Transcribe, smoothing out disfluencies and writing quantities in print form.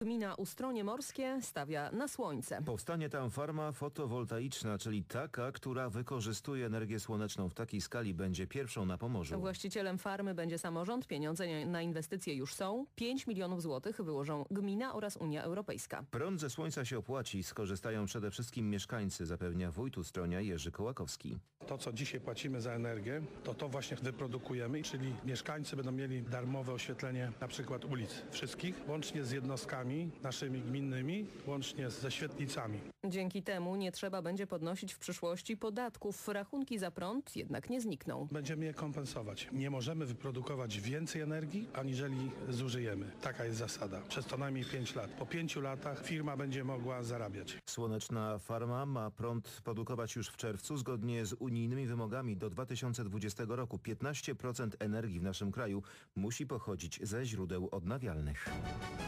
Gmina Ustronie Morskie stawia na słońce. Powstanie tam farma fotowoltaiczna, czyli taka, która wykorzystuje energię słoneczną w takiej skali, będzie pierwszą na Pomorzu. Właścicielem farmy będzie samorząd. Pieniądze na inwestycje już są. 5 milionów złotych wyłożą gmina oraz Unia Europejska. Prąd ze słońca się opłaci, skorzystają przede wszystkim mieszkańcy, zapewnia wójt Ustronia Jerzy Kołakowski. To, co dzisiaj płacimy za energię, to właśnie wyprodukujemy, czyli mieszkańcy będą mieli darmowe oświetlenie na przykład ulic wszystkich, łącznie z jednostkami naszymi gminnymi, łącznie ze świetlicami. Dzięki temu nie trzeba będzie podnosić w przyszłości podatków. Rachunki za prąd jednak nie znikną. Będziemy je kompensować. Nie możemy wyprodukować więcej energii, aniżeli zużyjemy. Taka jest zasada. Przez co najmniej 5 lat. Po 5 latach firma będzie mogła zarabiać. Słoneczna farma ma prąd produkować już w czerwcu. Zgodnie z unijnymi wymogami do 2020 roku 15% energii w naszym kraju musi pochodzić ze źródeł odnawialnych.